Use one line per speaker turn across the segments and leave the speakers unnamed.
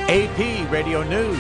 AP Radio News.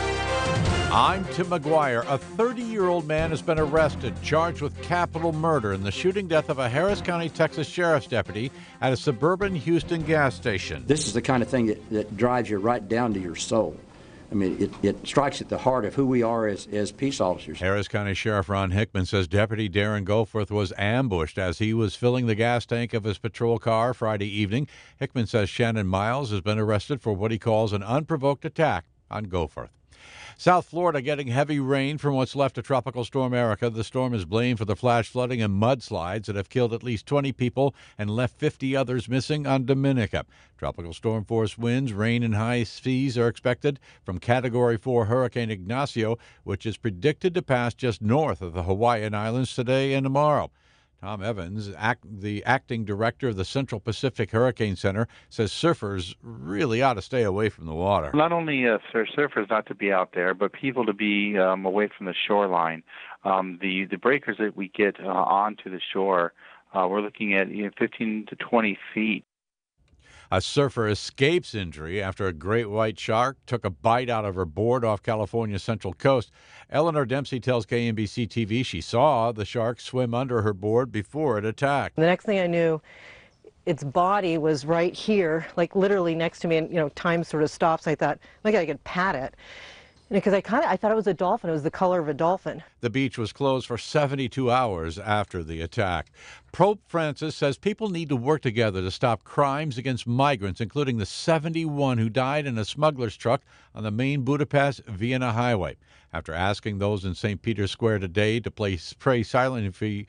I'm Tim McGuire. A 30-year-old man has been arrested, charged with capital murder in the shooting death of a Harris County, Texas sheriff's deputy at a suburban Houston gas station.
This is the kind of thing that drives you right down to your soul. I mean, it strikes at the heart of who we are as peace officers.
Harris County Sheriff Ron Hickman says Deputy Darren Goforth was ambushed as he was filling the gas tank of his patrol car Friday evening. Hickman says Shannon Miles has been arrested for what he calls an unprovoked attack on Goforth. South Florida getting heavy rain from what's left of Tropical Storm Erica. The storm is blamed for the flash flooding and mudslides that have killed at least 20 people and left 50 others missing on Dominica. Tropical storm force winds, rain, and high seas are expected from Category 4 Hurricane Ignacio, which is predicted to pass just north of the Hawaiian Islands today and tomorrow. Tom Evans, the acting director of the Central Pacific Hurricane Center, says surfers really ought to stay away from the water.
Not only for surfers not to be out there, but people to be away from the shoreline. The breakers that we get onto the shore, we're looking at 15 to 20 feet.
A surfer escapes injury after a great white shark took a bite out of her board off California's Central Coast. Eleanor Dempsey tells KMBC TV she saw the shark swim under her board before it attacked.
The next thing I knew, its body was right here, like literally next to me, and time sort of stops. I thought, I could pat it. Because I thought it was a dolphin. It was the color of a dolphin.
The beach was closed for 72 hours after the attack. Pope Francis says people need to work together to stop crimes against migrants, including the 71 who died in a smuggler's truck on the main Budapest-Vienna highway. After asking those in St. Peter's Square today to pray silently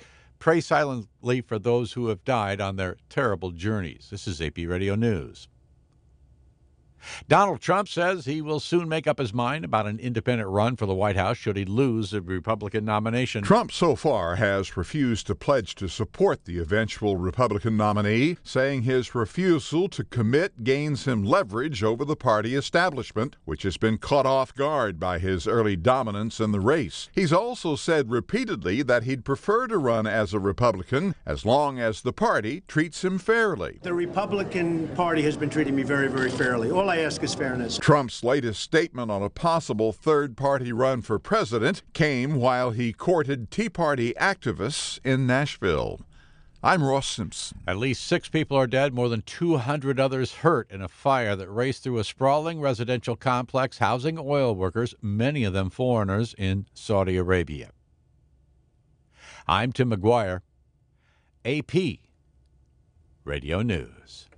for those who have died on their terrible journeys. This is AP Radio News. Donald Trump says he will soon make up his mind about an independent run for the White House should he lose the Republican nomination.
Trump so far has refused to pledge to support the eventual Republican nominee, saying his refusal to commit gains him leverage over the party establishment, which has been caught off guard by his early dominance in the race. He's also said repeatedly that he'd prefer to run as a Republican as long as the party treats him fairly.
The Republican Party has been treating me very, very fairly. All I ask is fairness.
Trump's latest statement on a possible third-party run for president came while he courted Tea Party activists in Nashville. I'm Ross Simpson.
At least 6 people are dead, more than 200 others hurt in a fire that raced through a sprawling residential complex housing oil workers, many of them foreigners, in Saudi Arabia. I'm Tim McGuire, AP Radio News.